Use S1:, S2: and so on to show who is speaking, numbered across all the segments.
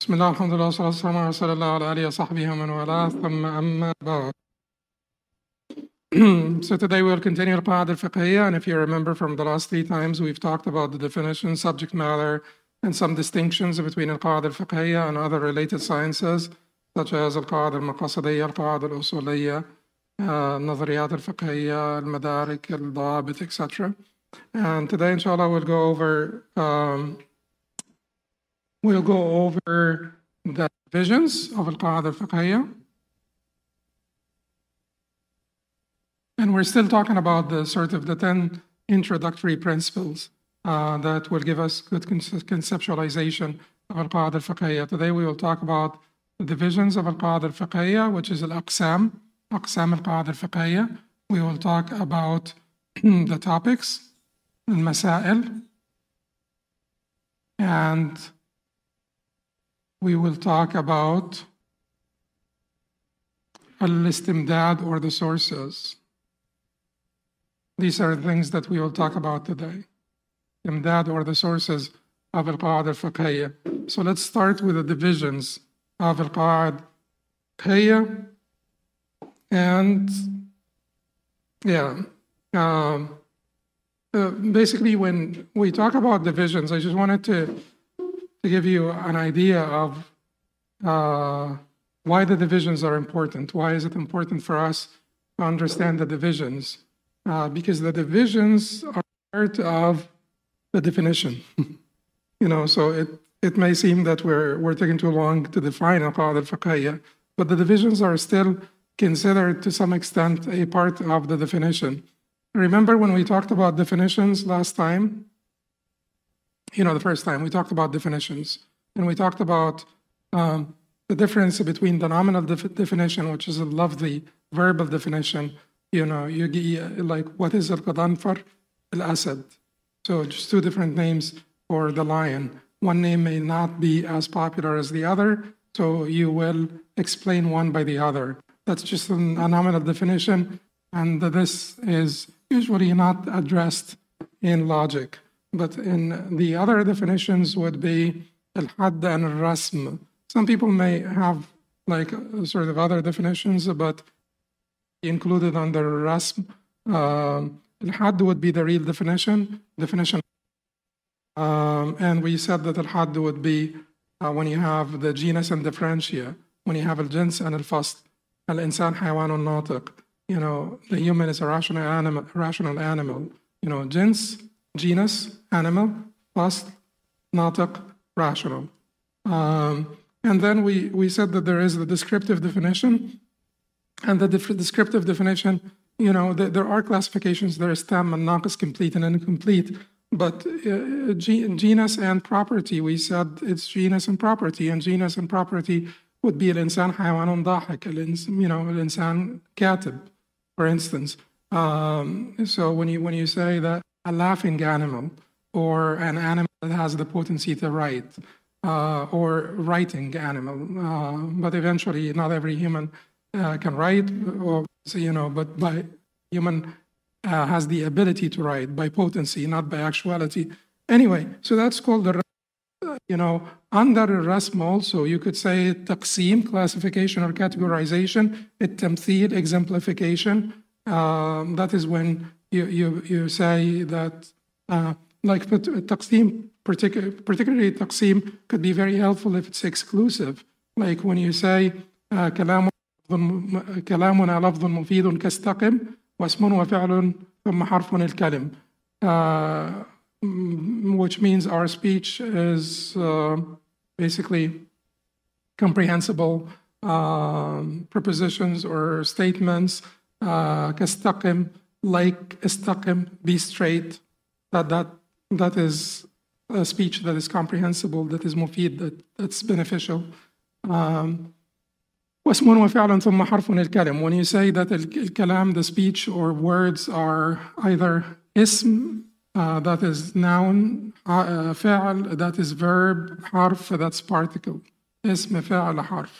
S1: بسم الله الحمد لله والصلاة والسلام على رسول الله وعلى آله وصحبه ومن والاه ثم أما بعد. So today we'll continue القاعدة الفقهية, and if you remember from the last 3 times we've talked about the definition, subject matter, and some distinctions between القاعدة الفقهية and other related sciences such as القاعدة المقاصدية, القاعدة الأصولية, النظريات الفقهية, المدارك, الضوابط, etc. And today inshallah we'll go over the divisions of القاعدة الفقهية. And we're still talking about the 10 introductory principles that will give us good conceptualization of القاعدة الفقهية. Today we will talk about the divisions of القاعدة الفقهية, which is الأقسام, أقسام القاعدة الفقهية. We will talk about the topics, المسائل, and we will talk about الاستمداد or the sources. These are the things that we will talk about today. Imdad or the sources of القاعدة الفقهية. So let's start with the divisions of القاعدة الفقهية. And basically when we talk about divisions, I just wanted to give you an idea of why the divisions are important. Why is it important for us to understand the divisions? Because the divisions are part of the definition. So it may seem that we're taking too long to define القاعدة الفقهية, but the divisions are still considered to some extent a part of the definition. Remember when we talked about definitions last time? The first time we talked about definitions, and we talked about the difference between the nominal definition, which is a lafzi verbal definition. Like what is al-Qadhanfar? Al-Asad. So just 2 different names for the lion. One name may not be as popular as the other, so you will explain one by the other. That's just a nominal definition, and this is usually not addressed in logic. But in the other definitions would be al-Hadd and al-Rasm. Some people may have like sort of other definitions, but included under Rasm. Al-Hadd would be the real definition. And we said that Al-Hadd would be when you have the genus and differentia, when you have al-Jins and al-Fasl. Al-Insan hayawanun natiq. The human is a rational animal. Genus, animal, Fasl, natiq, rational. And then we said that there is the descriptive definition. And the descriptive definition, there are classifications. There is tam and naqis, complete and incomplete. But genus and property, we said it's genus and property. And genus and property would be al-insan hayawanun dahik, al-insan katib, for instance. So when you say that a laughing animal or an animal that has the potency to write, or writing animal, but eventually not every human can write, but by human has the ability to write by potency, not by actuality. Anyway, so that's called the, under Rasm also, you could say taqsim, classification or categorization, tamthil, exemplification. That is when you say that, like taqsim, particularly taqsim could be very helpful if it's exclusive. Like when you say, كلامنا لفظ مفيد كاستقم واسم وفعل ثم حرف الكلم, which means our speech is basically comprehensible prepositions or statements. كاستقم, like استقم, be straight. That is a speech that is comprehensible, that is mufid, that's beneficial. واسم وفعل ثم حرف الكلم. When you say that الكلام, the speech or words are either اسم, that is noun, فعل, that is verb, حرف, that's particle. اسم, فعل, حرف.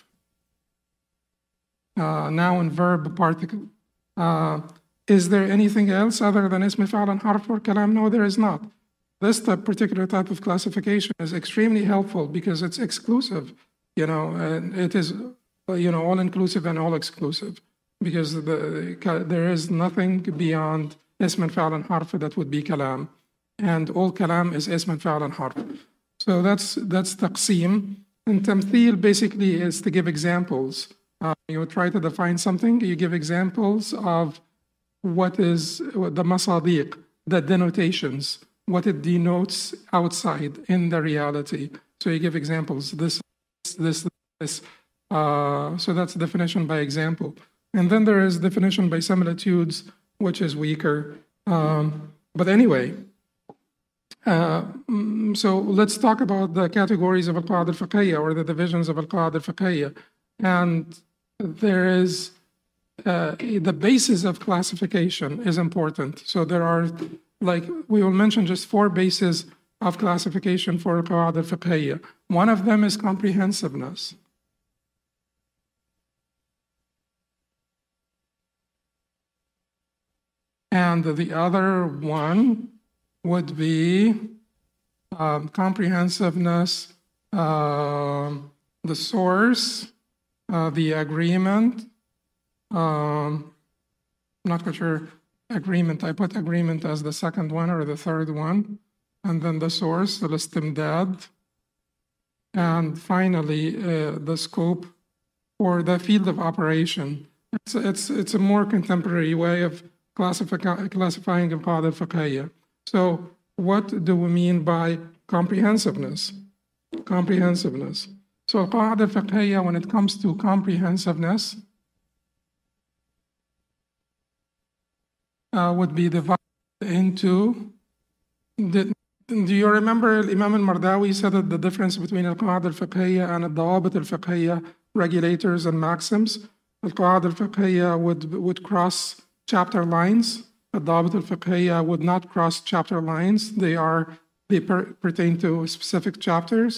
S1: Noun, verb, particle. Is there anything else other than اسم, فعل, and حرف or كلام? No, there is not. This particular type of classification is extremely helpful because it's exclusive. and it is, all inclusive and all exclusive, because there is nothing beyond اسم الفعل الحرف that would be كلام, and all كلام is اسم الفعل الحرف. So that's تقسيم. And تمثيل basically is to give examples. You try to define something, you give examples of what is the مصادق, the denotations, what it denotes outside in the reality. So you give examples, this. So that's definition by example. And then there is definition by similitudes, which is weaker. But anyway, so let's talk about the categories of al-Qa'id al-Fiqhiyya, or the divisions of al-Qa'id al-Fiqhiyya. And there is the basis of classification is important. So there are, like, we will mention just 4 bases of classification for al-Qa'id al-Fiqhiyya. One of them is comprehensiveness. And the other one would be comprehensiveness, the source, the agreement. Not quite sure agreement. I put agreement as the second one or the third one. And then the source, the istimdad. And finally, the scope or the field of operation. It's a more contemporary way of classifying al-Qa'id al-Fiqhiyya. So what do we mean by comprehensiveness? Comprehensiveness. So al-Qa'id al-Fiqhiyya, when it comes to comprehensiveness, would be divided into, do you remember Imam al-Mardawi said that the difference between al-Qa'id al-Fiqhiyya and al-Dawabit al-Fiqhiyya, regulators and maxims? Al-Qa'id al-Fiqhiyya would cross chapter lines. Al-Dawabit al-Fiqhiyya would not cross chapter lines. They pertain to specific chapters.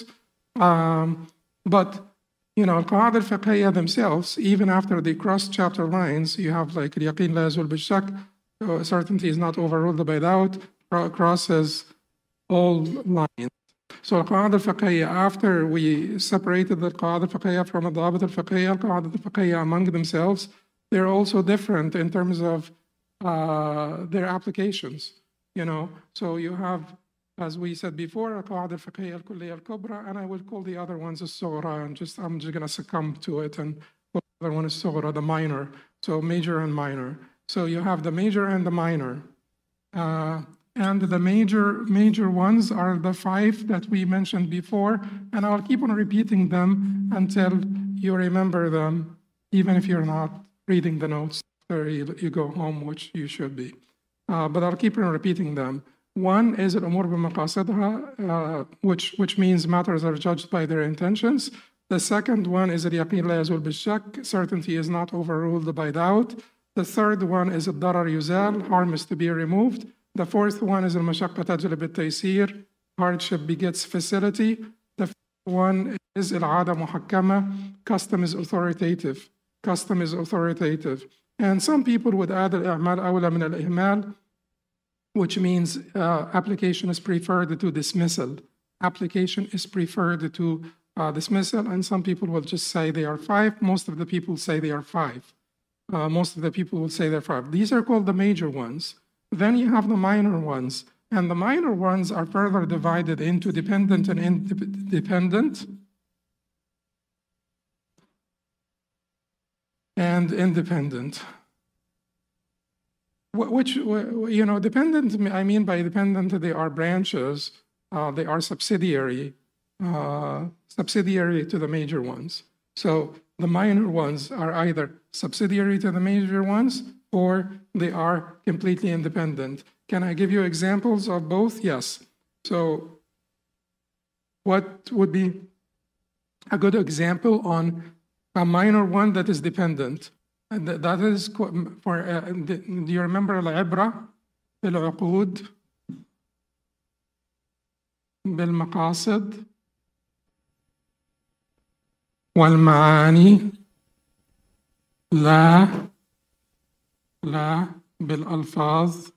S1: But al-Qa'id al-Fiqhiyya themselves, even after they cross chapter lines, you have like al-Yaqeen la yazul bil-shak, certainty is not overruled by doubt, crosses all lines. So al-Qa'id al-Fiqhiyya, after we separated the Qa'id al-Fiqhiyya from al-Dawabit al-Fiqhiyya, al-Qa'id al-Fiqhiyya among themselves, they're also different in terms of their applications. So you have, as we said before, al-Qa'id al-Fiqhiyya al-Kulliyya al-Kubra, and I will call the other ones as-Sughra, and I'm just gonna succumb to it, and the other one is Sughra, the minor. So major and minor. So you have the major and the minor. And the major ones are the 5 that we mentioned before, and I'll keep on repeating them until you remember them, even if you're not reading the notes after you go home, which you should be. But I'll keep on repeating them. One is al-umur bimaqasidha, which means matters are judged by their intentions. The second one is al-yaqeen la yazul bil-shak, certainty is not overruled by doubt. The third one is al-darar yuzal, harm is to be removed. The fourth one is al-mashaqqa tajlib al-taysir, hardship begets facility. The fifth one is al-'ada muhakkama, custom is authoritative. Custom is authoritative. And some people would add al-a'mal awla min al-ihmal, which means application is preferred to dismissal. Application is preferred to dismissal, and some people will just say they are 5. Most of the people say they are 5. Most of the people will say they're 5. These are called the major ones. Then you have the minor ones, and the minor ones are further divided into dependent and independent. And independent. Which, dependent, I mean by dependent, they are branches, they are subsidiary to the major ones. So the minor ones are either subsidiary to the major ones, or they are completely independent. Can I give you examples of both? Yes. So what would be a good example on a minor one that is dependent? And that is for, do you remember al-ibra, bil-uqud, bil-maqasid, wal-ma'ani, la bil-alfaz,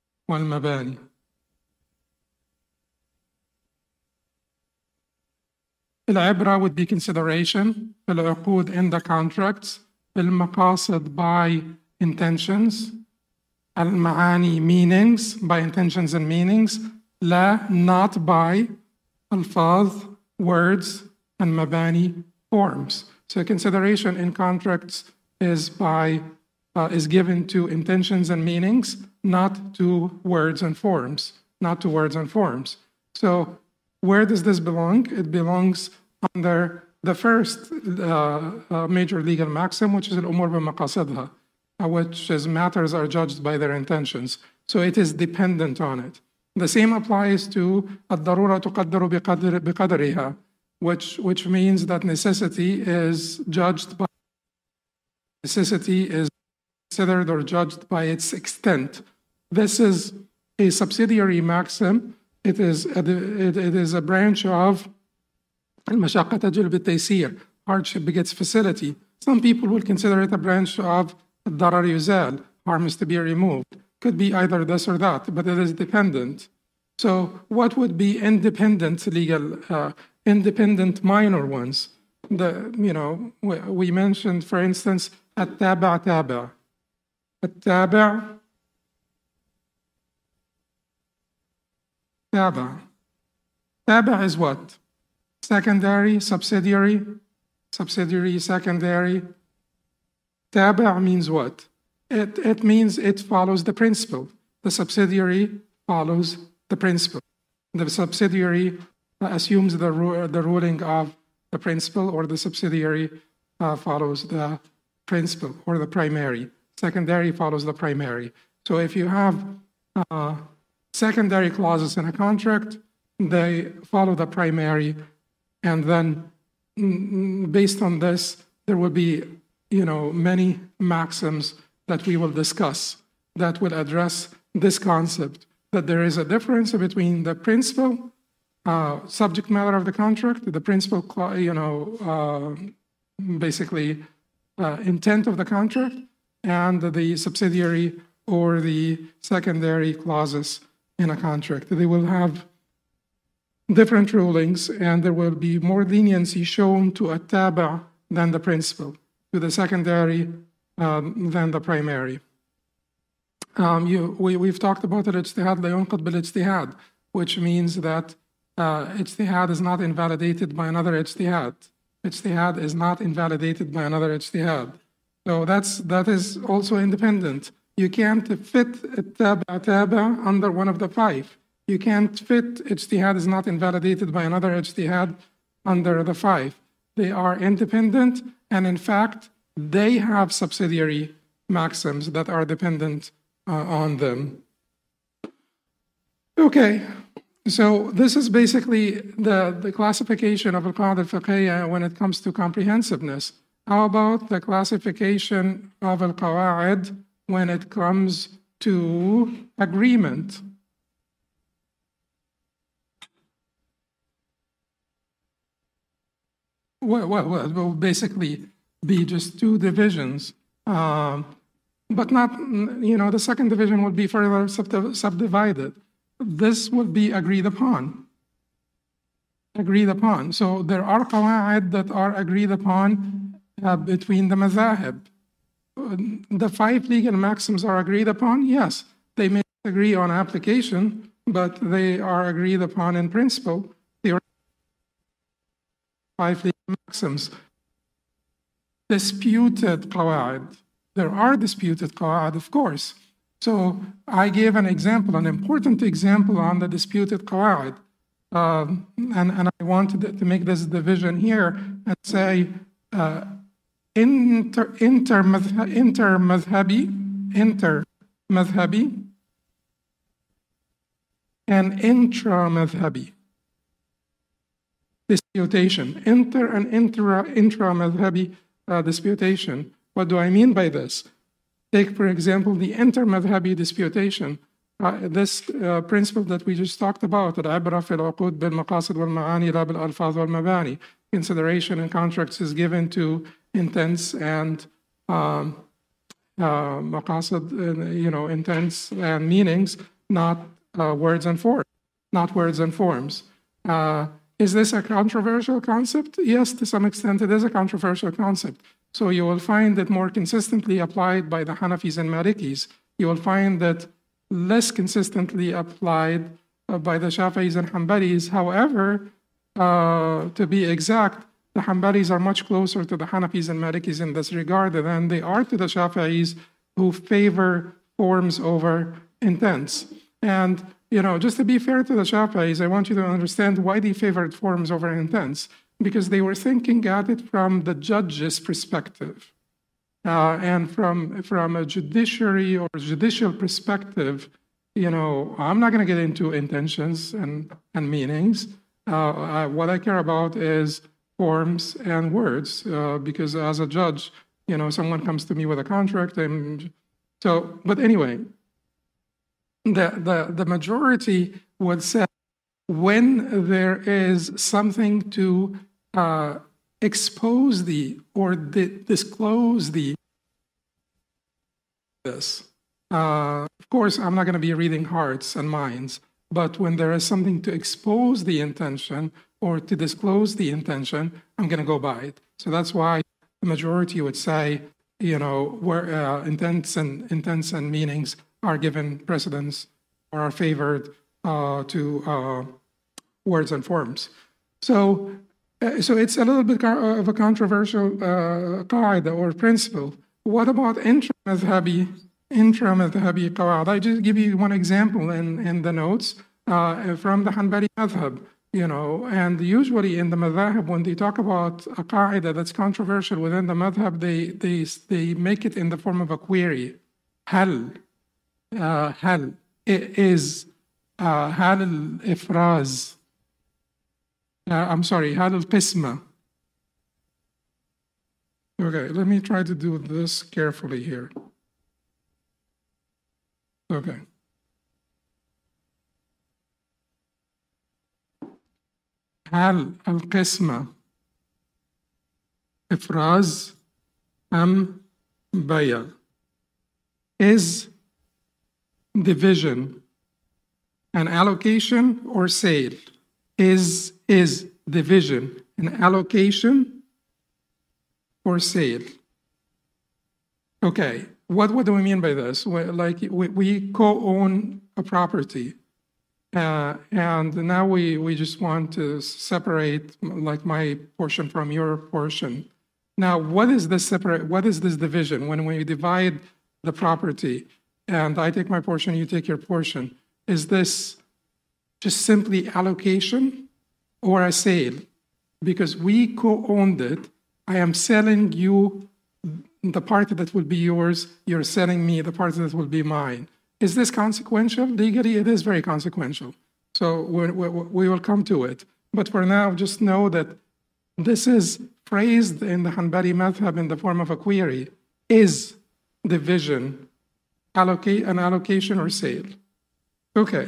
S1: wal-mabani. العبرة would be consideration. العقود in the contracts. المقاصد by intentions. المعاني meanings by intentions and meanings. لا not by alfaz, words, and mabani, forms. So consideration in contracts is given to intentions and meanings, not to words and forms. Not to words and forms. So where does this belong? It belongs under the first major legal maxim, which is al-umur bimaqasidha, which is matters are judged by their intentions. So it is dependent on it. The same applies to الضرورة تقدر بقدرها, which means that necessity is considered or judged by its extent. This is a subsidiary maxim. It is a branch of المشقة تجلب التيسير. Hardship begets facility. Some people will consider it a branch of الضرر يزال. Harm is to be removed. Could be either this or that, but it is dependent. So what would be independent legal, independent minor ones? We mentioned, for instance, التابع تابع. التابع تابع. تابع is what? Secondary, subsidiary, secondary. تابع means what? It means it follows the principle. The subsidiary follows the principle. The subsidiary assumes the ruling of the principle, or the subsidiary follows the principle or the primary. Secondary follows the primary. So if you have secondary clauses in a contract, they follow the primary, and then based on this, there will be many maxims that we will discuss that will address this concept, that there is a difference between the principal subject matter of the contract, the principal, basically intent of the contract, and the subsidiary or the secondary clauses in a contract. They will have different rulings, and there will be more leniency shown to a taba than the principal, to the secondary than the primary. We've talked about al-ijtihad la yunqad bil-ijtihad, which means that ijtihad is not invalidated by another ijtihad. Ijtihad is not invalidated by another ijtihad. So that is also independent. You can't fit taba under one of the five. You can't fit ijtihad is not invalidated by another ijtihad under the five. They are independent, and in fact, they have subsidiary maxims that are dependent on them. Okay, so this is basically the classification of al-qa'ida al-fiqhiyya when it comes to comprehensiveness. How about the classification of al-qawa'id when it comes to agreement? Well, it will basically be just two divisions, but not, the second division would be further subdivided. This would be agreed upon. Agreed upon. So there are qawa'id that are agreed upon between the mazahib. The five legal maxims are agreed upon, yes. They may agree on application, but they are agreed upon in principle. They are five legal maxims. Disputed qawa'id. There are disputed qawa'id, of course. So I gave an example, an important example on the disputed qawa'id. And I wanted to make this division here and say inter-madhabi, and intra-madhabi. Disputation, and intra-madhabi disputation. What do I mean by this? Take, for example, the inter-madhabi disputation. This principle that we just talked about, al-ibra fi al-uqud bil-maqasid wal-ma'ani la bil-alfaz wal-mabani. Consideration in contracts is given to intents and maqasid, intents and meanings, not words and forms. Is this a controversial concept? Yes, to some extent it is a controversial concept. So you will find it more consistently applied by the Hanafis and Malikis. You will find that less consistently applied by the Shafi'is and Hanbalis. However, to be exact, the Hanbalis are much closer to the Hanafis and Malikis in this regard than they are to the Shafi'is, who favor forms over intents. And, just to be fair to the Shafi'is, I want you to understand why they favored forms over intents, because they were thinking at it from the judge's perspective. And from a judiciary or judicial perspective, I'm not going to get into intentions and meanings. What I care about is forms and words, because as a judge, someone comes to me with a contract, but anyway, the majority would say when there is something to expose or disclose this. Of course, I'm not going to be reading hearts and minds, but when there is something to expose the intention or to disclose the intention, I'm going to go by it. So that's why the majority would say, where intents and meanings are given precedence or are favored to words and forms. So it's a little bit of a controversial qaida or principle. What about intra-madhhabi qawaid? I just give you one example in the notes from the Hanbali madhhab. And usually in the madhhab, when they talk about a qaida that's controversial within the madhhab, they make it in the form of a query. Hal is hal al-ifraz. Hal al-qisma. Okay, let me try to do this carefully here. Okay. هل القسمة إفراز أم بيع? Is division an allocation or sale? Is division an allocation or sale? Okay, what do we mean by this? We co-own a property. And now we just want to separate like my portion from your portion. Now, what is this division? When we divide the property and I take my portion, you take your portion, is this just simply allocation or a sale? Because we co-owned it, I am selling you the part that will be yours, you're selling me the part that will be mine. Is this consequential? Legally, it is very consequential. So we will come to it. But for now, just know that this is phrased in the Hanbali madhab in the form of a query. Is division an allocation or sale? Okay.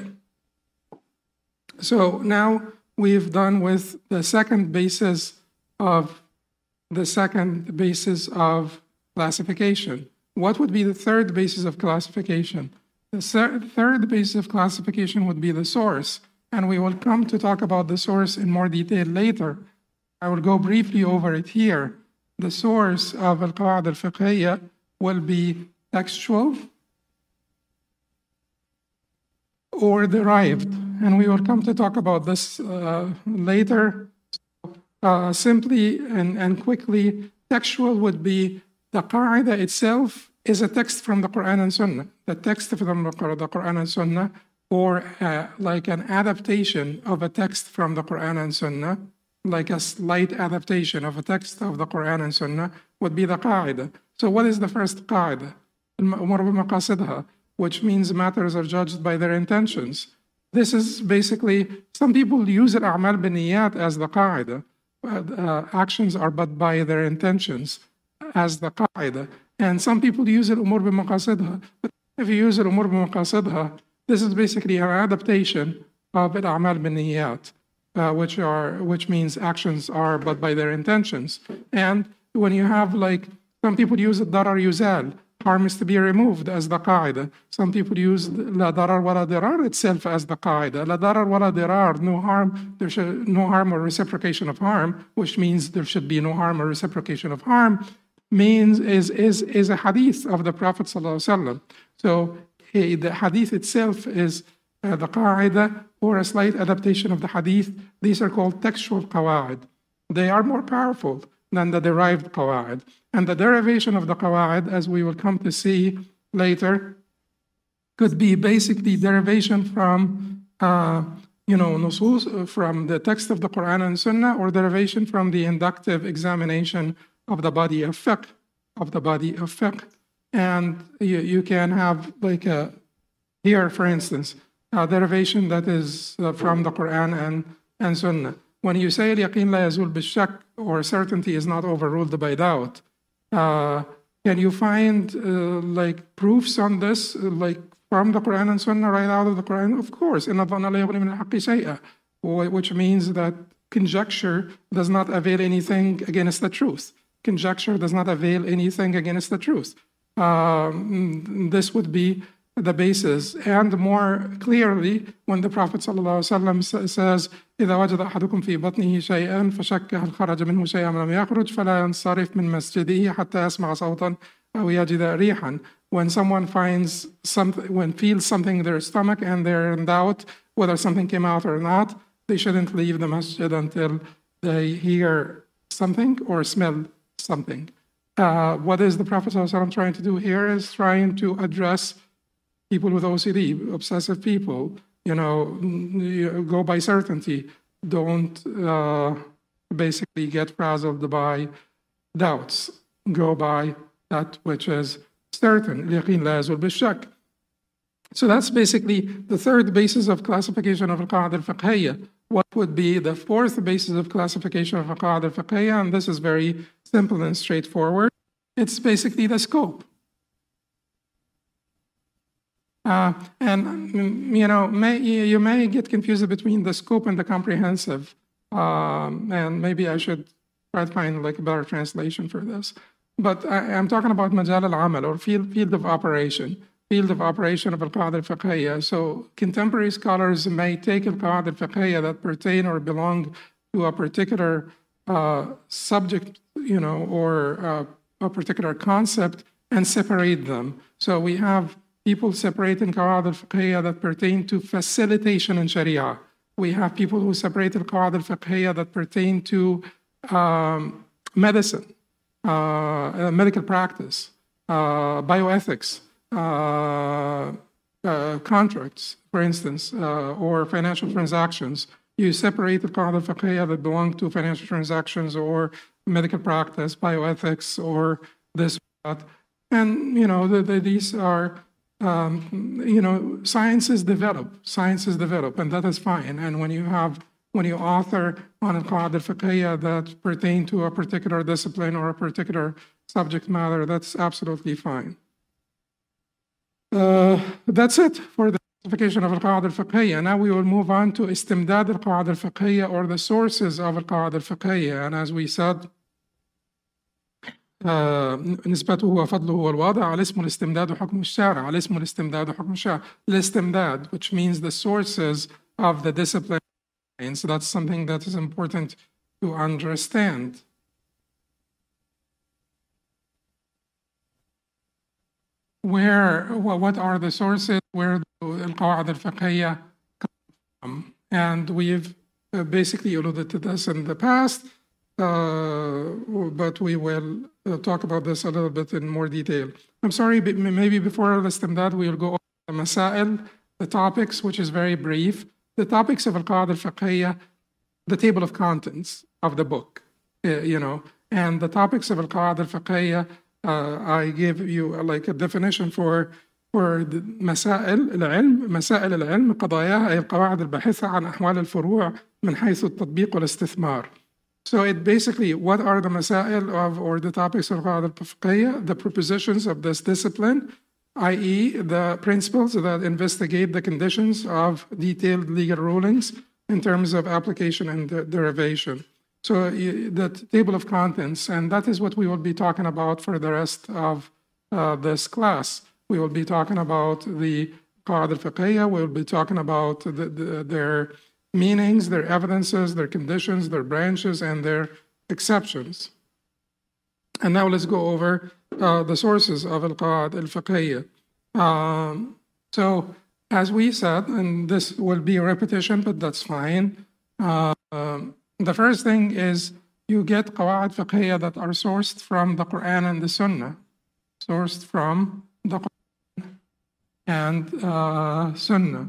S1: So now we've done with the second basis of classification. What would be the third basis of classification? The third basis of classification would be the source, and we will come to talk about the source in more detail later. I will go briefly over it here. The source of al-Qawa'id al-Fiqhiyya will be textual or derived, and we will come to talk about this later. Simply and quickly, textual would be the qaida itself is a text from the Quran and Sunnah. The text from the Quran and Sunnah, or like an adaptation of a text from the Quran and Sunnah, like a slight adaptation of a text of the Quran and Sunnah, would be the qaida. So what is the first qaida? Al-Umur bi-maqasidha, which means matters are judged by their intentions. This is basically, some people use al-a'mal bin-niyat as the qaida. Actions are but by their intentions as the qaida. And some people use al-umur bi-maqasidha. But if you use al-umur bi-maqasidha, this is basically an adaptation of al-a'mal bin-niyat, which means actions are but by their intentions. And when you have some people use darar yuzal, harm is to be removed as the qaida. Some people use la darar wa la dirar itself as the qaida. La darar wa la dirar, no harm, there should no harm or reciprocation of harm, which means there should be no harm or reciprocation of harm, means is a hadith of the Prophet ﷺ. So the hadith itself is the qaida or a slight adaptation of the hadith. These are called textual qawaid. They are more powerful than the derived qawaid. And the derivation of the qawaid, as we will come to see later, could be basically derivation from nusus, from the text of the Quran and Sunnah, or derivation from the inductive examination of the body of fiqh, And you can have like here, for instance, a derivation that is from the Quran and Sunnah. When you say al-yaqeen la yazul bil-shak, or certainty is not overruled by doubt, can you find like proofs on this, like from the Quran and Sunnah, right out of the Quran? Of course, inna dhanna la yughni min al-haqqi shay'a, which means that conjecture does not avail anything against the truth. Conjecture does not avail anything against the truth. This would be the basis. And more clearly, when the Prophet ﷺ says, إذا وجد أحدكم في بطنه شيئا فشك هل خرج منه شيئا أم لم يخرج فلا ينصرف من مسجده حتى يسمع صوتا أو يجد ريحا. When someone finds something, feels something in their stomach and they're in doubt whether something came out or not, they shouldn't leave the masjid until they hear something or smell something. What is the Prophet ﷺ trying to do here is trying to address people with OCD, obsessive people. You go by certainty. Don't basically get frazzled by doubts. Go by that which is certain. اليقين لا يزول بالشك. So that's basically the third basis of classification of al-qa'id al-fiqhiyya. What would be the fourth basis of classification of al-qa'id al-fiqhiyya? And this is very simple and straightforward. It's basically the scope. You may get confused between the scope and the comprehensive, and maybe I should try to find like a better translation for this. But I'm talking about majal al-amal, or field of operation of al-qa'id al-fiqhiyya. So contemporary scholars may take al-qa'id al-fiqhiyya that pertain or belong to a particular subject, or a particular concept, and separate them. So we have people separating qawa'id al-fiqhiyya that pertain to facilitation in Sharia. We have people who separate al-qawa'id al-fiqhiyya that pertain to medicine, medical practice, bioethics, contracts, for instance, or financial transactions. You separate the qawa'id al-fiqhiyya that belong to financial transactions or medical practice, bioethics, or this or that. And, these are sciences develop, and that is fine. And when you author on al-qa'id al-fiqhiyya that pertain to a particular discipline or a particular subject matter, that's absolutely fine. That's it for the classification of al-qa'id al-fiqhiyya. Now we will move on to istimdad al-qa'id al-fiqhiyya, or the sources of al-qa'id al-fiqhiyya. And as we said, نسبته وفضله والوضع على اسم الاستمداد وحكم الشارع على اسم الاستمداد وحكم الشارع. الاستمداد, which means the sources of the discipline. And so that's something that is important to understand. What are the sources? Where al-qawa'id al-fiqhiyya come from? And we've basically alluded to this in the past, but we will talk about this a little bit in more detail. I'm sorry, maybe before al-istimdad, we'll go over the masail, the topics, which is very brief. The topics of al-qa'id al-fiqhiyya, the table of contents of the book, and the topics of al-qa'id al-fiqhiyya, I give you like a definition for the مسائل العلم قضاياها أي القواعد الباحثة عن أحوال الفروع من حيث التطبيق والاستثمار. So it basically, what are the masail of, or the topics of al-qa'id al-fiqhiyya? The propositions of this discipline, i.e. the principles that investigate the conditions of detailed legal rulings in terms of application and derivation. So the table of contents, and that is what we will be talking about for the rest of this class. We will be talking about the Qa'id al-Fiqhiyya. We'll be talking about their meanings, their evidences, their conditions, their branches, and their exceptions. And now let's go over the sources of Al-Qa'id al-Fiqhiyya. So as we said, and this will be a repetition, but that's fine. The first thing is you get Qawa'id Fiqhiyya that are sourced from the Quran and the Sunnah. Sourced from the Quran and Sunnah.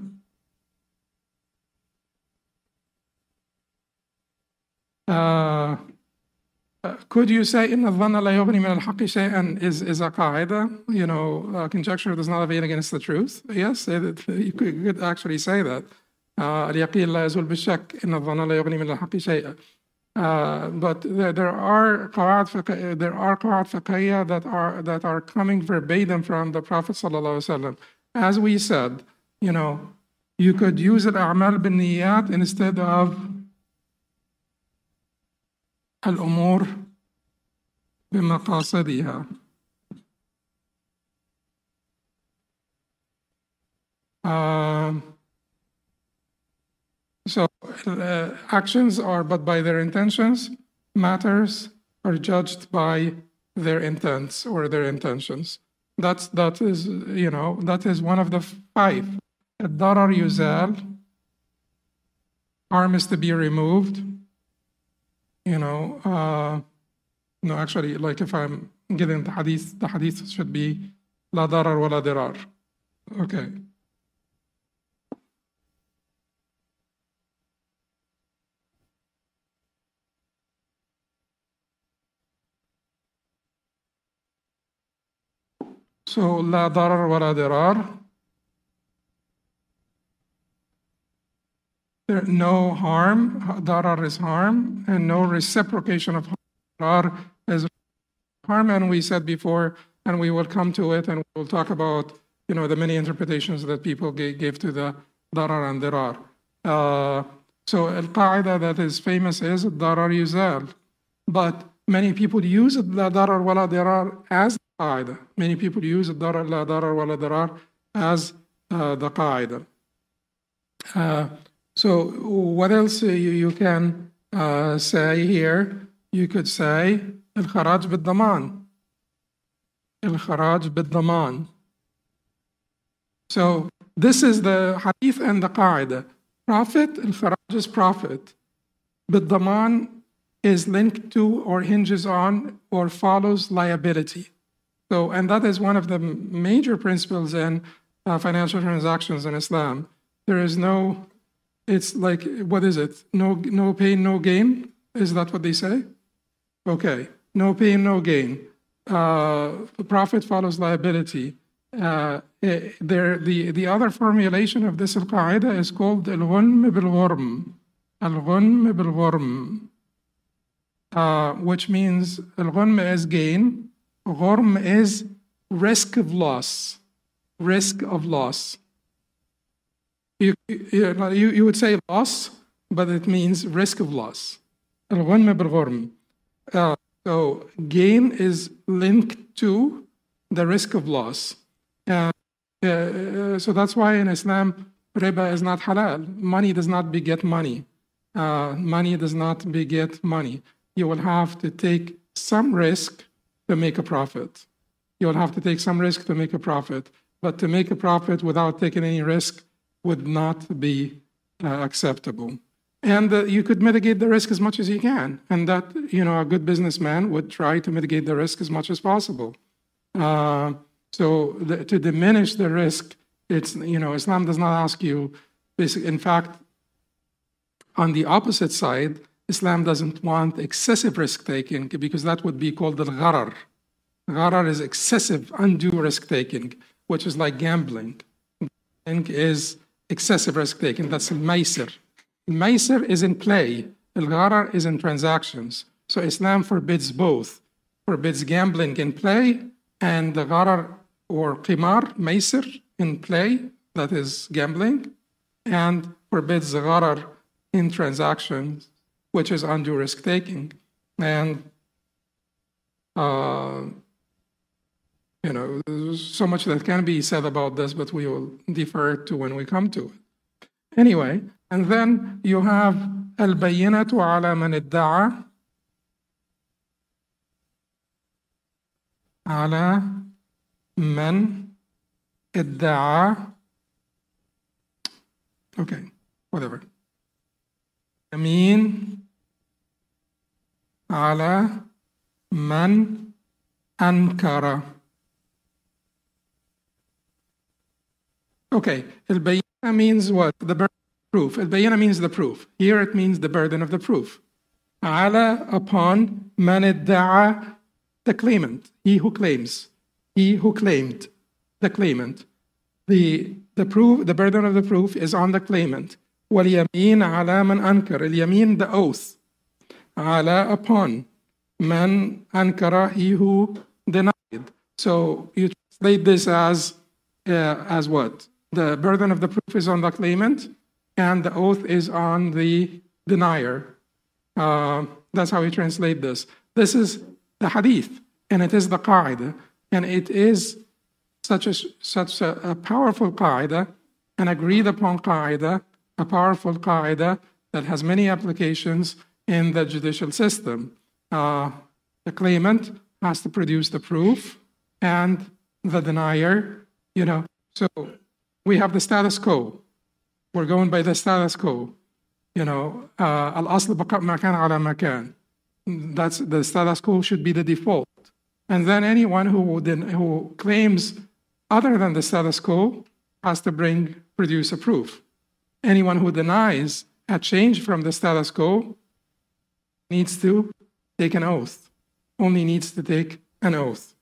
S1: Could you say إن الظن لا يغني من الحق شيئا is a qaida? Conjecture does not avail against the truth. Yes, you could actually say that. اليقين لا يزول بالشك إن الظن لا يغني من الحق شيئا. But there are qawa'id fiqhiyya that are coming verbatim from the Prophet sallallahu alaihi wasallam. As we said, you could use al-a'mal bin-niyyat instead of الأمور بمقاصدها. So actions are but by their intentions, matters are judged by their intents or their intentions. That is one of the 5. الضرر يزال, harm is to be removed. No, actually, like if I'm getting the hadith should be لا ضرر ولا ضرار. Okay. So لا ضرر ولا ضرار. No harm, darar is harm, and no reciprocation of darar is harm. And we said before, and we will come to it, and we'll talk about the many interpretations that people gave to the darar and dirar. So al-qaida that is famous is darar yuzal, but many people use la darar wala dirar as the qaida. Many people use darar la darar wala dirar as the qaida. So what else you can say here? You could say al-kharaj bid-daman. Al-kharaj bid-daman. So this is the hadith and the qaida. Profit, al-kharaj is profit. Bid-daman is linked to or hinges on or follows liability. So, and that is one of the major principles in financial transactions in Islam. There is no... It's like, what is it? No pain, no gain? Is that what they say? Okay. No pain, no gain. Profit follows liability. The other formulation of this al-qaida is called al-ghunm bil-ghurm. Al-ghunm bil-ghurm. Which means al-ghunm is gain. Ghurm is risk of loss. Risk of loss. You would say loss, but it means risk of loss. الغنم بالغرم. So gain is linked to the risk of loss. So that's why in Islam, riba is not halal. Money does not beget money. Money does not beget money. You will have to take some risk to make a profit. You will have to take some risk to make a profit. But to make a profit without taking any risk would not be acceptable. And you could mitigate the risk as much as you can. And that, a good businessman would try to mitigate the risk as much as possible. To diminish the risk, Islam does not ask you, in fact, on the opposite side, Islam doesn't want excessive risk-taking because that would be called al-gharar. Gharar is excessive, undue risk-taking, which is like gambling. Gambling is excessive risk-taking. That's al-maisir. Al-maisir is in play. Al-gharar is in transactions. So Islam forbids both. Forbids gambling in play and the gharar or qimar, maisir, in play, that is gambling, and forbids the gharar in transactions, which is undue risk-taking. And You know, there's so much that can be said about this, but we will defer to when we come to it. Anyway, and then you have البينة على من ادعى على من ادعى. Okay, whatever. يمين على من أنكر. Okay, البينة means what? The burden of proof. البينة means the proof. Here it means the burden of the proof. على upon من ادعى, the claimant, he who claims, he who claimed, the claimant. The proof, the burden of the proof is on the claimant. واليمين على من أنكر. اليمين, the oath. على upon من أنكر, he who denied. So you translate this as what? The burden of the proof is on the claimant, and the oath is on the denier. That's how we translate this. This is the hadith, and it is the qaida, and it is such a powerful qaida, an agreed upon qaida, a powerful qaida that has many applications in the judicial system. The claimant has to produce the proof, and the denier, you know. So we have the status quo. We're going by the status quo. You know, الأصل بقاء ما كان على ما كان. That's the status quo should be the default. And then anyone who claims other than the status quo has to produce a proof. Anyone who denies a change from the status quo needs to take an oath. Only needs to take an oath.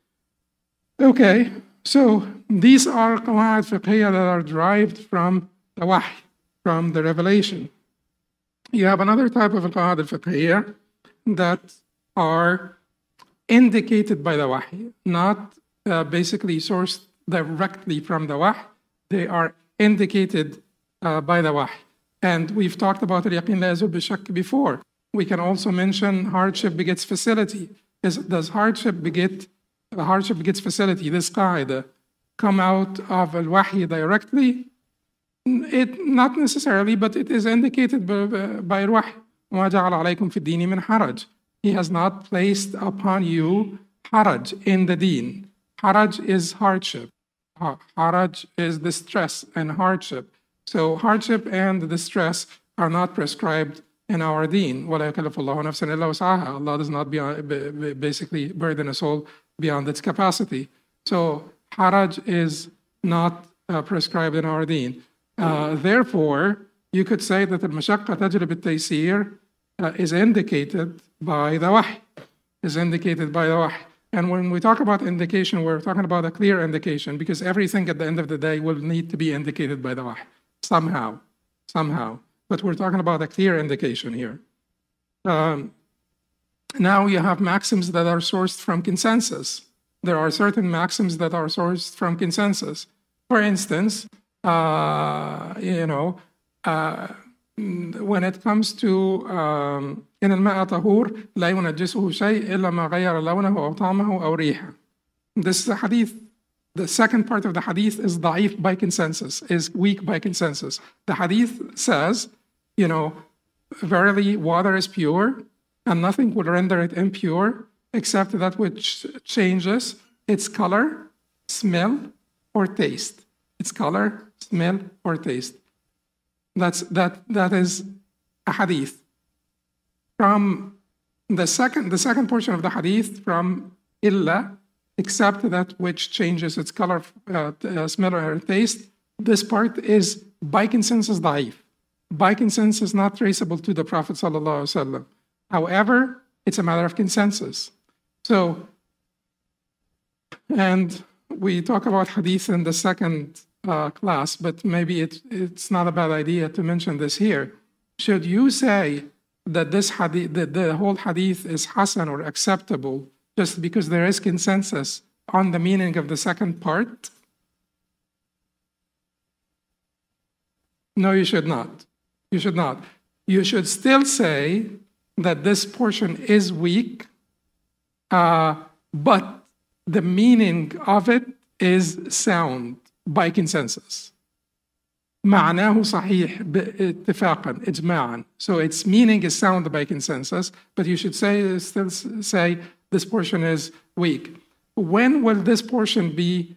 S1: Okay, so these are qawaid fiqhiyya that are derived from the wahy, from the revelation. You have another type of qawaid fiqhiyya that are indicated by the wahy, not basically sourced directly from the wahy. They are indicated by the wahy. And we've talked about al-yaqin la yazul bi-shakk before. We can also mention hardship begets facility. Does hardship begets facility? This qaida come out of al-wahy directly? It not necessarily, but it is indicated by al-wahy. وَمَا جَعَلَ عَلَيْكُمْ فِي الدِّينِ مِنْ حَرَجٍ. He has not placed upon you haraj in the deen. Haraj is hardship. Haraj is distress and hardship. So hardship and distress are not prescribed in our deen. وَلَا يُكَلِّفُ اللَّهُ نَفْسًا إِلَّا وُسْعَهَا. Allah does not basically burden a soul beyond its capacity. So haraj is not prescribed in our deen. Therefore, you could say that al-mashaqqa tajlib al-taysir is indicated by the wahy. Is indicated by the wahy. And when we talk about indication, we're talking about a clear indication, because everything at the end of the day will need to be indicated by the wahy. Somehow. But we're talking about a clear indication here. Now you have maxims that are sourced from consensus. There are certain maxims that are sourced from consensus. For instance, when it comes to إن الماء طهور لا ينجسه شيء إلا ما غير لونه أو طعمه أو ريحه. This is a hadith. The second part of the hadith is ضعيف by consensus, is weak by consensus. The hadith says, verily water is pure and nothing would render it impure except that which changes its color, smell, or taste. Its color, smell, or taste. That is a hadith. From the second portion of the hadith, from illa, except that which changes its color, smell, or taste, this part is by consensus da'if. By consensus not traceable to the Prophet ﷺ. However, it's a matter of consensus. So, and we talk about hadith in the second class, but maybe it's not a bad idea to mention this here. Should you say that this hadith, that the whole hadith is hasan or acceptable just because there is consensus on the meaning of the second part? No, you should not. You should not. You should still say that this portion is weak, but the meaning of it is sound by consensus. معناه صحيح اتفاقا إجماعا. So its meaning is sound by consensus, but you should still say this portion is weak. When will this portion be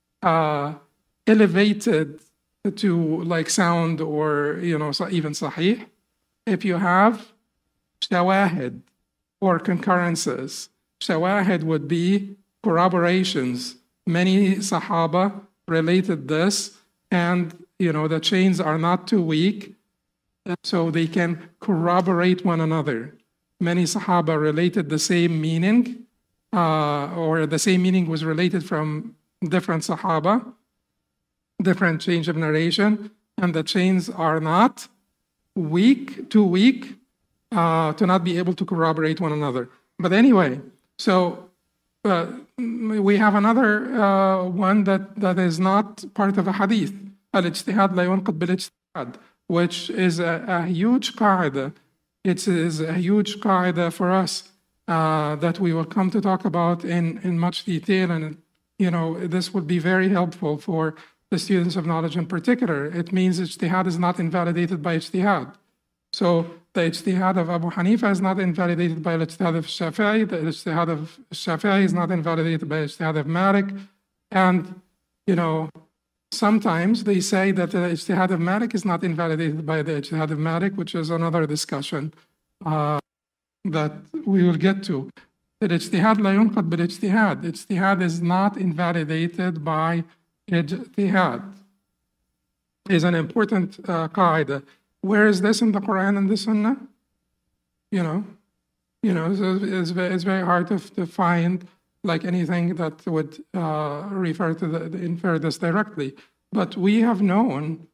S1: elevated to like sound or even صحيح? If you have shawahid or concurrences. Shawahid would be corroborations. Many Sahaba related this, and the chains are not too weak, so they can corroborate one another. Many Sahaba related the same meaning, or the same meaning was related from different Sahaba, different change of narration, and the chains are not too weak to not be able to corroborate one another. But anyway, so we have another one that is not part of a hadith. الاجتهاد لا ينقض بالاجتهاد, which is a huge qaida. It is a huge qaida for us that we will come to talk about in much detail, and this would be very helpful for the students of knowledge in particular. It means ijtihad is not invalidated by ijtihad. So the ijtihad of Abu Hanifa is not invalidated by the ijtihad of Shafi'i. The ijtihad of Shafi'i is not invalidated by the ijtihad of Malik. And, sometimes they say that the ijtihad of Malik is not invalidated by the ijtihad of Malik, which is another discussion that we will get to. The ijtihad لا ينقض بالاجتهاد. Ijtihad is not invalidated by ijtihad. Is an important qaida. Where is this in the Quran and the Sunnah? So it's very hard to find like anything that would infer this directly. But we have known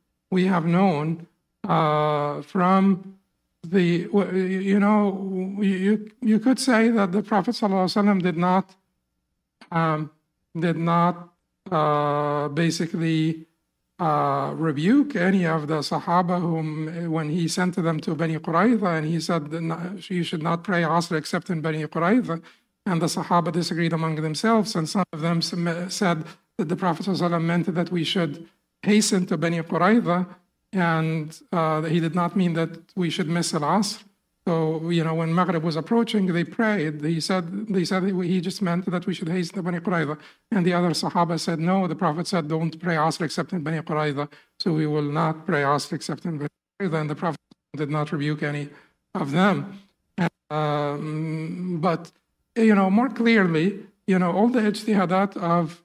S1: from the, you could say that the Prophet ﷺ did not basically rebuke any of the Sahaba when he sent them to Bani Qurayza, and he said you should not pray Asr except in Bani Qurayza. And the Sahaba disagreed among themselves, and some of them said that the Prophet ﷺ meant that we should hasten to Bani Qurayza, and he did not mean that we should miss Al-Asr. So, when Maghrib was approaching, they prayed. They said he just meant that we should hasten to Bani Qurayza. And the other Sahaba said, no, the Prophet said, don't pray Asr except in Bani Qurayza. So we will not pray Asr except in Bani Qurayza. And the Prophet did not rebuke any of them. But, more clearly, all the ijtihadat of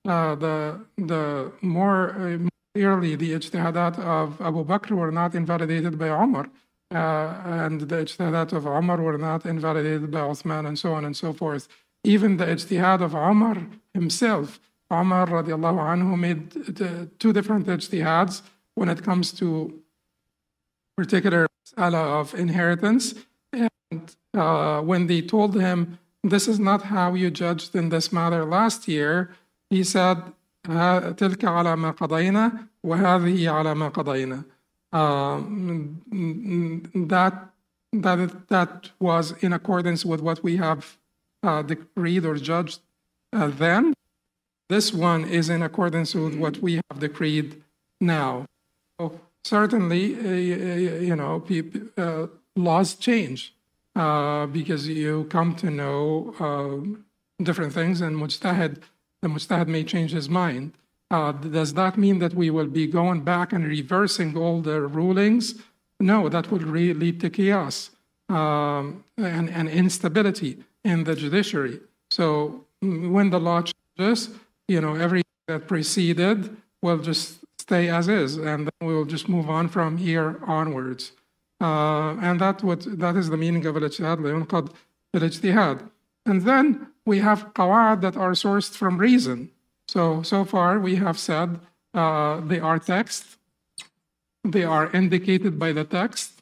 S1: more clearly, the ijtihadat of Abu Bakr were not invalidated by Umar. And the ijtihadat of Umar were not invalidated by Uthman, and so on and so forth. Even the ijtihad of Umar himself, Umar radiallahu anhu made two different ijtihads when it comes to particular mas'ala of inheritance. And when they told him, this is not how you judged in this matter last year, he said, تلك على ما قضينا وهذه على ما قضينا. That was in accordance with what we have decreed or judged then. This one is in accordance with what we have decreed now. So certainly, laws change because you come to know different things, and the mujtahid may change his mind. Does that mean that we will be going back and reversing all the rulings? No, that would really lead to chaos and instability in the judiciary. So when the law changes, everything that preceded will just stay as is, and then we will just move on from here onwards. And that is the meaning of al-ijtihad, la yunqad bil-ijtihad. And then we have qawa'id that are sourced from reason. So far we have said they are text, they are indicated by the text,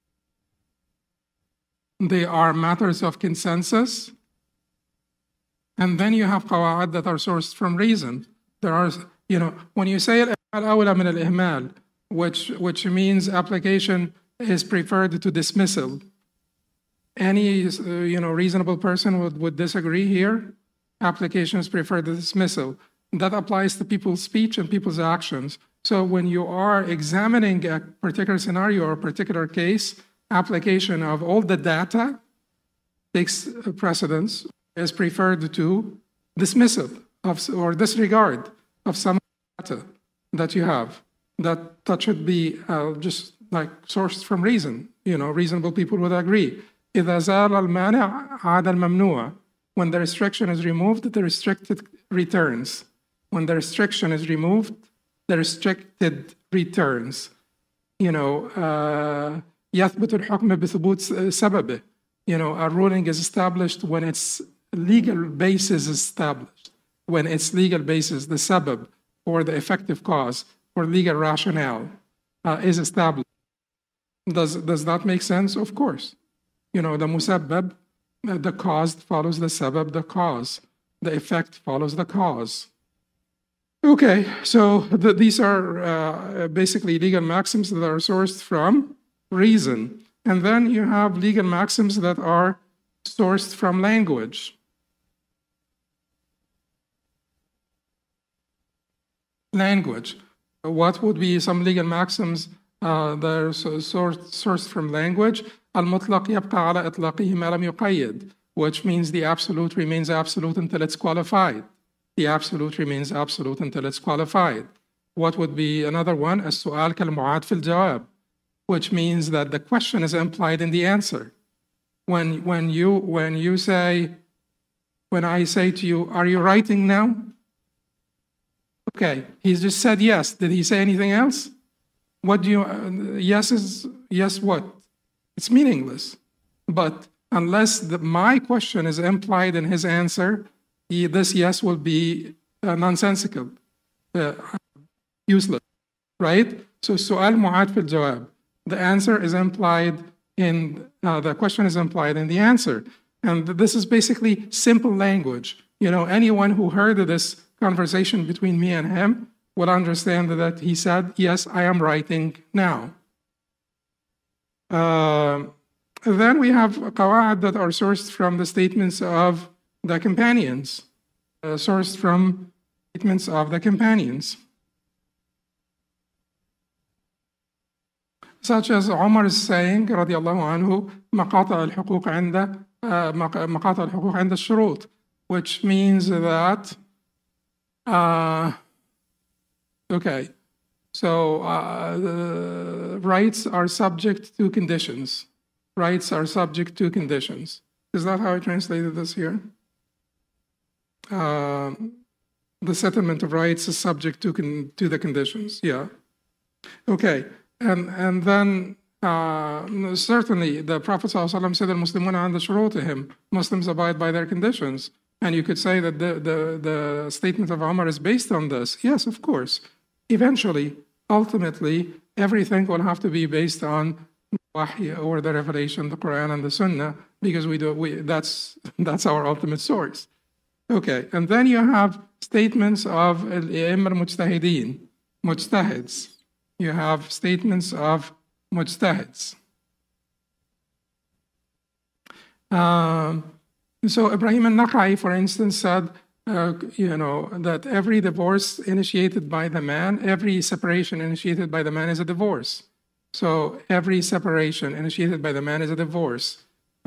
S1: they are matters of consensus, and then you have qawa'id that are sourced from reason. There are, when you say al-ihmal awla min al-ihmal, which means application is preferred to dismissal. Any reasonable person would disagree here applications prefer the dismissal. That applies to people's speech and people's actions. So when you are examining a particular scenario or a particular case, application of all the data takes precedence, is preferred to dismissal of, or disregard of some data that you have. That should be just like sourced from reason. Reasonable people would agree. إذا زال المانع عاد الممنوع. When the restriction is removed, the restricted returns. When the restriction is removed, the restricted returns. يثبت الحكم بثبوت سببه. A ruling is established when its legal basis is established. When its legal basis, the sabab, or the effective cause, or legal rationale is established. Does that make sense? Of course. The musabbab, the cause follows the sabab, the cause. The effect follows the cause. Okay, so these are basically legal maxims that are sourced from reason. And then you have legal maxims that are sourced from language. Language. What would be some legal maxims that are sourced from language? المطلق يبقى على إطلاقه ما لم يقيد, which means the absolute remains absolute until it's qualified. The absolute remains absolute until it's qualified. What would be another one? السؤال كالمعاد في الجواب, which means that the question is implied in the answer. When I say to you, are you writing now? Okay, he's just said yes. Did he say anything else? What do you, yes what? It's meaningless. But unless my question is implied in his answer, this yes will be nonsensical, useless, right? So سؤال معاد في الجواب. The answer is implied in, the question is implied in the answer. And this is basically simple language. Anyone who heard this conversation between me and him will understand that he said, yes, I am writing now. Then we have qawa'id that are sourced from the statements of the companions, sourced from statements of the companions. Such as Umar is saying, رضي الله عنه, مقاطع الحقوق عند الشروط, which means that, okay, so the rights are subject to conditions. Rights are subject to conditions. Is that how I translated this here? The settlement of rights is subject to the conditions. Yeah. Okay. And then certainly the Prophet ﷺ said, "Al-Muslimuna 'inda shurutihim." Muslims abide by their conditions. And you could say that the statement of Umar is based on this. Yes, of course. Eventually, ultimately, everything will have to be based on wahy, or the revelation, the Quran and the Sunnah, because that's our ultimate source. Okay, and then you have statements of al-A'imma al-Mujtahideen, mujtahids. You have statements of mujtahids. So Ibrahim al-Nakhai, for instance, said, that every divorce initiated by the man, every separation initiated by the man is a divorce. So every separation initiated by the man is a divorce.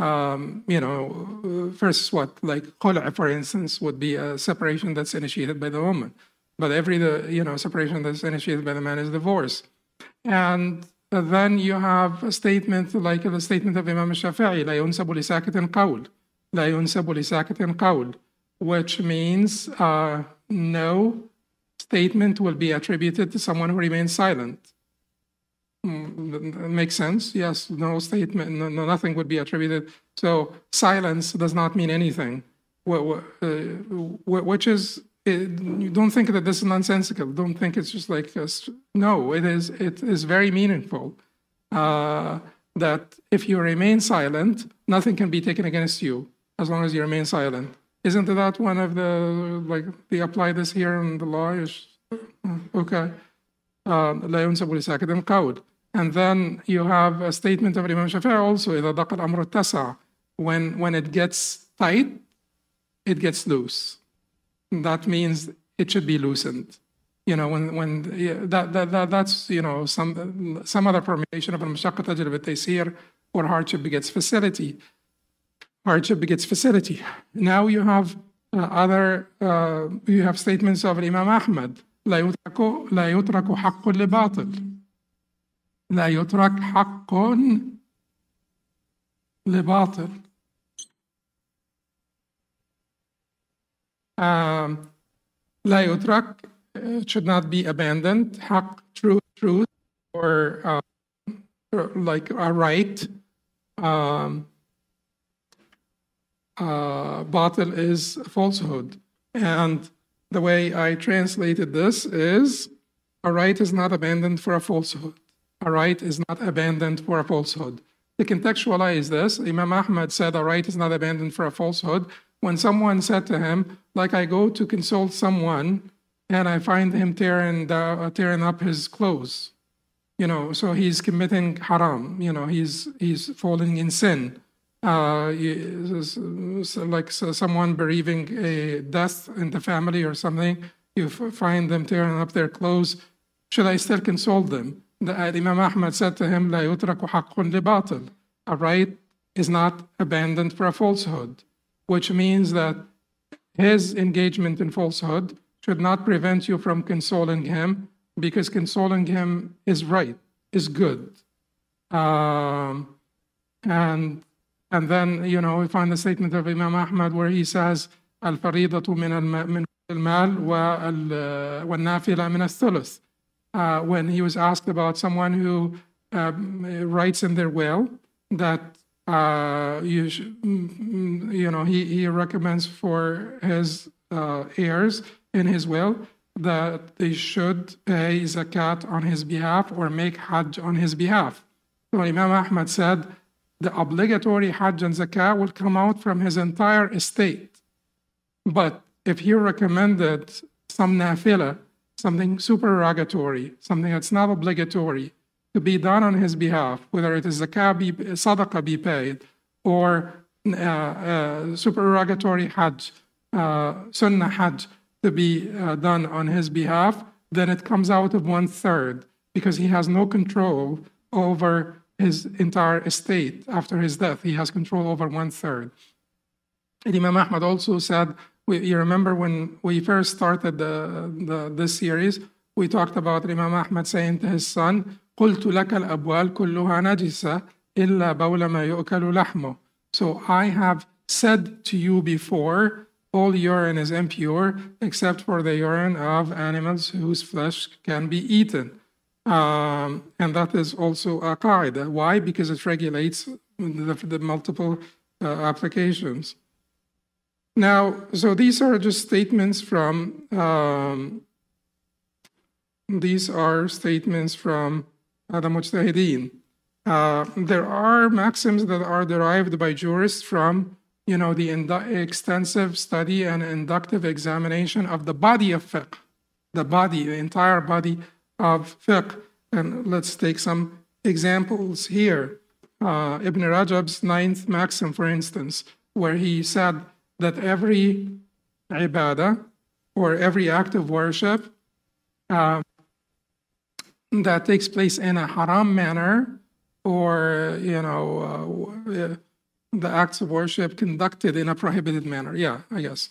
S1: First what, like khula', for instance, would be a separation that's initiated by the woman. But every separation that's initiated by the man is divorce. And then you have a statement like the statement of Imam Shafi'i, لا ينسب لساكت قول, لا ينسب لساكت قول, which means no statement will be attributed to someone who remains silent. Makes sense? Yes, no statement, nothing would be attributed. So silence does not mean anything, which is, you don't think that this is nonsensical. Don't think it's just like, no, it is very meaningful. That if you remain silent, nothing can be taken against you as long as you remain silent. Isn't that one of the, like, they apply this here in the law? Okay. لا ينسب لساكت قول. And then you have a statement of Imam Shafi'i also, إذا ضاق الأمر اتسع. When it gets tight, it gets loose. that means it should be loosened. You know, that's, you know, some other formulation of المشقة تجلب التيسير, or hardship begets facility. Hardship begets facility. Now you have you have statements of Imam Ahmad. لا يترك حق لباطل. لا يترك حق لباطل. لا يترك, it should not be abandoned. حق, truth, or like a right. Batil is falsehood. And the way I translated this is, a right is not abandoned for a falsehood. A right is not abandoned for a falsehood. To contextualize this, Imam Ahmad said a right is not abandoned for a falsehood when someone said to him, like, I go to consult someone and I find him tearing up his clothes. You know, so he's committing haram. You know, he's falling in sin. Like someone bereaving a death in the family or something, you find them tearing up their clothes. Should I still console them? Imam Ahmad said to him, لا يترك حق لباطل. A right is not abandoned for a falsehood, which means that his engagement in falsehood should not prevent you from consoling him, because consoling him is right, is good. And then, you know, we find the statement of Imam Ahmad where he says, الفريضة من المال والنافلة من الثلث. When he was asked about someone who writes in their will that he recommends for his heirs in his will that they should pay zakat on his behalf or make hajj on his behalf. So Imam Ahmad said the obligatory hajj and zakat will come out from his entire estate. But if he recommended some nafila, something supererogatory, something that's not obligatory, to be done on his behalf, whether it is sadaqah be paid, or supererogatory hajj, sunnah hajj, to be done on his behalf, then it comes out of 1/3, because he has no control over his entire estate after his death. He has control over 1/3. And Imam Ahmad also said, you remember when we first started this series, we talked about Imam Ahmad saying to his son, قُلْتُ لَكَ الْأَبْوَالُ كُلُّهَا نَجِسَةٌ إِلَّا بَوْلَ مَا يُؤْكَلُ لَحْمُهُ. So I have said to you before, all urine is impure except for the urine of animals whose flesh can be eaten. And that is also a qaida. Why? Because it regulates the multiple applications. Now, so these are just statements from the Mujtahideen. There are maxims that are derived by jurists from, the extensive study and inductive examination of the body of fiqh, the entire body of fiqh. And let's take some examples here. Ibn Rajab's 9th maxim, for instance, where he said that every ibadah or every act of worship that takes place in a haram manner, or the acts of worship conducted in a prohibited manner. Yeah, I guess.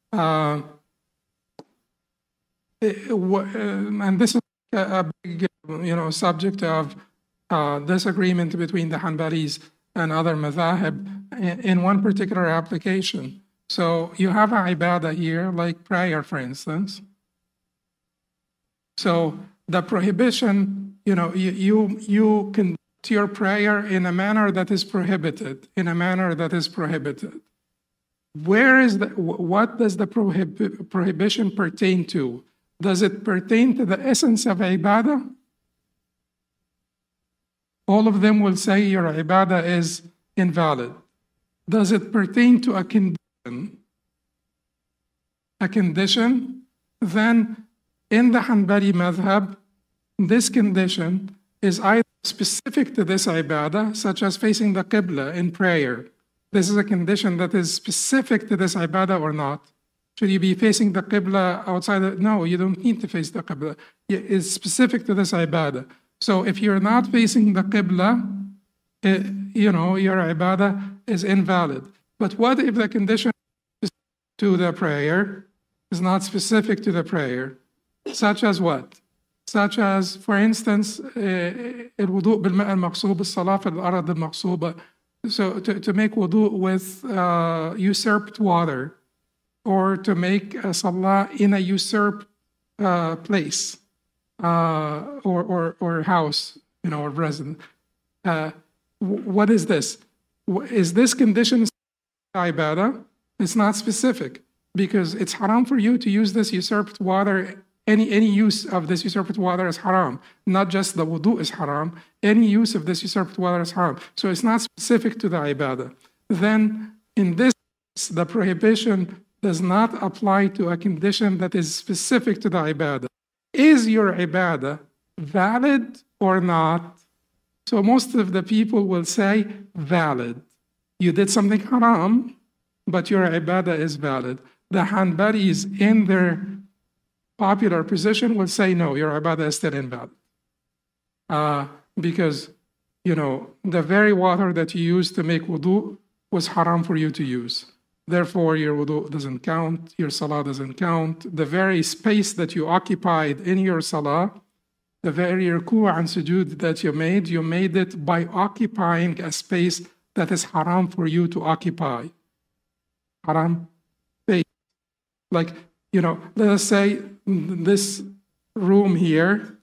S1: And this is a big, subject of disagreement between the Hanbalis and other madhahib in one particular application. So you have a ibadah here, like prayer, for instance. So the prohibition, you conduct your prayer in a manner that is prohibited, What does the prohibition pertain to? Does it pertain to the essence of ibadah? All of them will say your ibadah is invalid. Does it pertain to a condition? Then in the Hanbali madhab, this condition is either specific to this ibadah, such as facing the Qibla in prayer. This is a condition that is specific to this ibadah or not. Should you be facing the Qibla outside? No, you don't need to face the Qibla. It's specific to this ibadah. So if you're not facing the Qibla, your ibadah is invalid. But what if the condition to the prayer is not specific to the prayer? Such as what? Such as, for instance, الوضوء بالماء المغصوب الصلاة في الأرض المغصوبة. So to make wudu with usurped water, or to make a salah in a usurped place or house, or residence. What is this? Is this condition ibadah? It's not specific, because it's haram for you to use this usurped water. Any use of this usurped water is haram. Not just the wudu is haram. Any use of this usurped water is haram. So it's not specific to the ibadah. Then in this case, the prohibition does not apply to a condition that is specific to the ibadah. Is your ibadah valid or not? So most of the people will say valid. You did something haram, but your ibadah is valid. The Hanbalis, in their popular position, will say no, your ibadah is still invalid. Because, the very water that you used to make wudu was haram for you to use. Therefore, your wudu doesn't count, your salah doesn't count. The very space that you occupied in your salah, the very ruku' and sujood that you made it by occupying a space that is haram for you to occupy. Haram space. Like, let us say this room here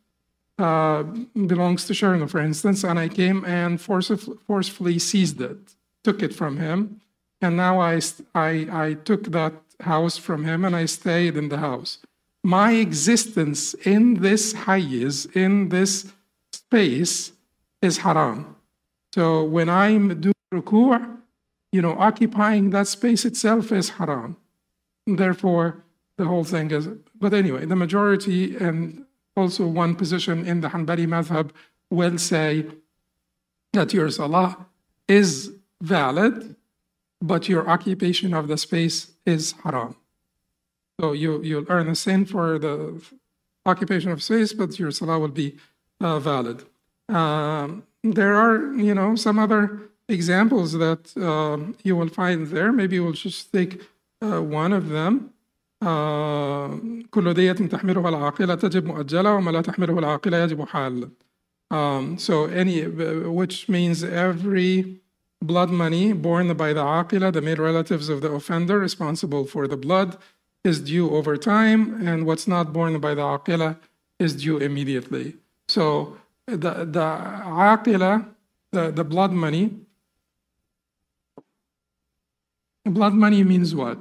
S1: belongs to Sherno, for instance, and I came and forcefully seized it, took it from him, and now I took that house from him and I stayed in the house. My existence in this hayyiz, in this space, is haram. So when I'm doing ruku', occupying that space itself is haram. Therefore, the whole thing is, but anyway, the majority and also one position in the Hanbali madhab will say that your salah is valid, but your occupation of the space is haram. So you'll earn a sin for the occupation of space, but your salah will be valid. There are, some other examples that you will find there. Maybe we'll just take one of them. كل دية تحمله العاقلة تجب مؤجلة وما لا تحمله العاقلة يجب حالا. So which means every blood money borne by the aqila, the male relatives of the offender responsible for the blood, is due over time, and what's not borne by the aqila is due immediately. So the aqila, the blood money means what?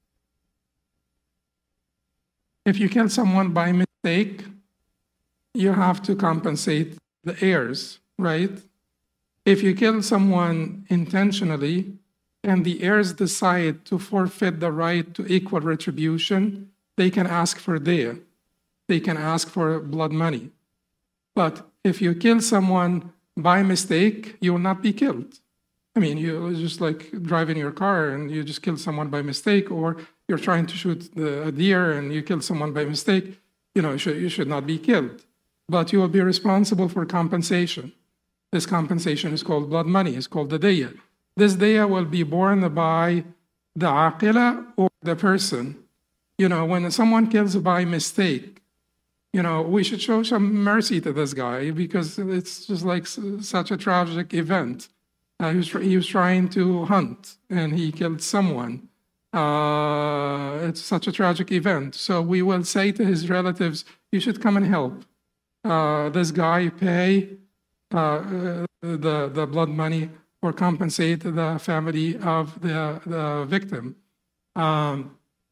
S1: If you kill someone by mistake, you have to compensate the heirs, right? If you kill someone intentionally and the heirs decide to forfeit the right to equal retribution, they can ask for diyah. They can ask for blood money. But if you kill someone by mistake, you will not be killed. I mean, you just like driving your car and you just kill someone by mistake, or you're trying to shoot a deer and you kill someone by mistake, you should not be killed. But you will be responsible for compensation. This compensation is called blood money, it's called the diyah. This diyah will be borne by the aqila or the person. When someone kills by mistake, we should show some mercy to this guy because it's just like such a tragic event. He was trying to hunt and he killed someone. It's such a tragic event. So we will say to his relatives, you should come and help this guy pay the blood money or compensate the family of the victim. Now,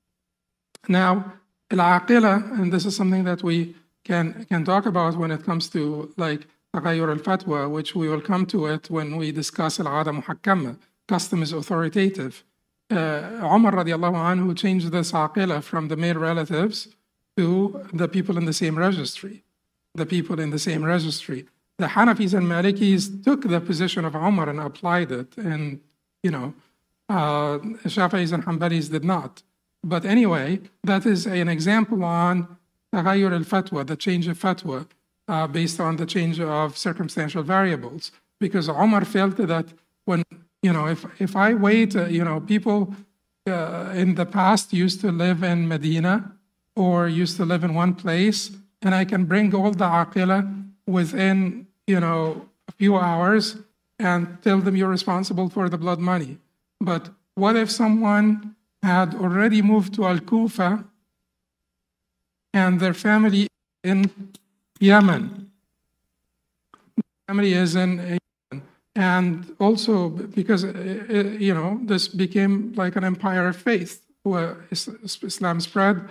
S1: al-aqila, and this is something that we can talk about when it comes to like تغير al-fatwa, which we will come to it when we discuss al-'ada muhakkama. Custom is authoritative. Umar radiallahu anhu changed this aqila from the male relatives to the people in the same registry. The Hanafis and Malikis took the position of Umar and applied it, and Shafi'is and Hanbalis did not. But anyway, that is an example on تغير الفتوى, the change of fatwa, based on the change of circumstantial variables. Because Omar felt that when, if I wait, people in the past used to live in Medina or used to live in one place, and I can bring all the aqila within, a few hours and tell them you're responsible for the blood money. But what if someone had already moved to Al-Kufa and their family in Yemen? Family is in Yemen. And also because, this became like an empire of faith where Islam spread.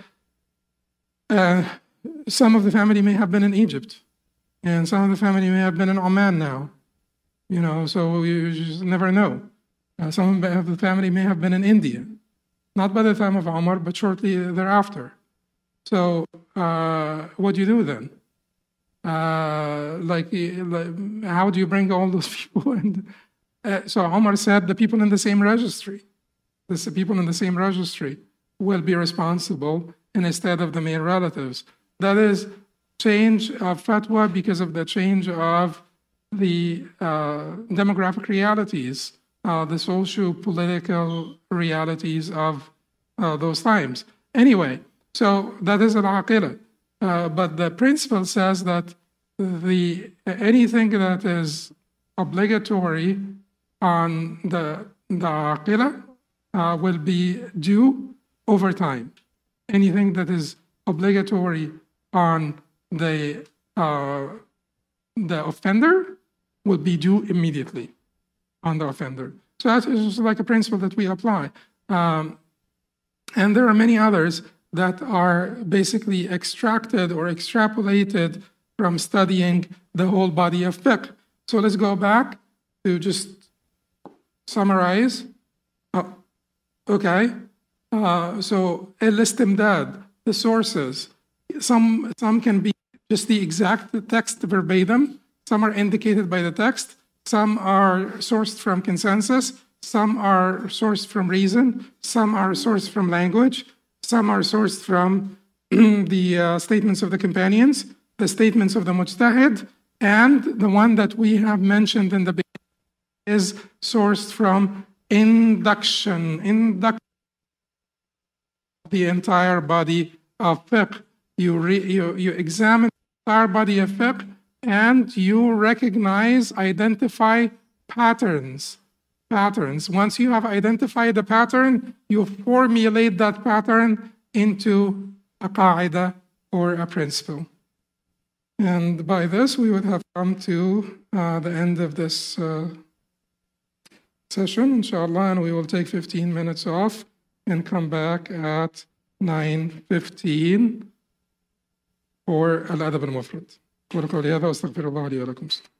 S1: Some of the family may have been in Egypt, and some of the family may have been in Oman now. So you just never know. Some of the family may have been in India, not by the time of Umar, but shortly thereafter. So what do you do then? How do you bring all those people in? So Umar said the people in the same registry, the people in the same registry will be responsible instead of the male relatives. That is change of fatwa because of the change of the demographic realities, the socio-political realities of those times. Anyway, so that is an aqilah. But the principle says that anything that is obligatory on the aqilah will be due over time. Anything that is obligatory on the offender will be due immediately on the offender. So that is like a principle that we apply. And there are many others that are basically extracted or extrapolated from studying the whole body of fiqh. So let's go back to just summarize. Okay. So al-istimdad, the sources. Some can be just the exact text verbatim. Some are indicated by the text. Some are sourced from consensus. Some are sourced from reason. Some are sourced from language. Some are sourced from the statements of the companions, the statements of the mujtahid, and the one that we have mentioned in the beginning is sourced from induction. The entire body of fiqh. You examine the entire body of fiqh and you recognize, identify patterns. Once you have identified the pattern, you formulate that pattern into a qaida or a principle. And by this, we would have come to the end of this session, inshallah, and we will take 15 minutes off and come back at 9:15 for Al-Adab al-Mufrad. قولوا قولي هذا واستغفر الله لي ولكم.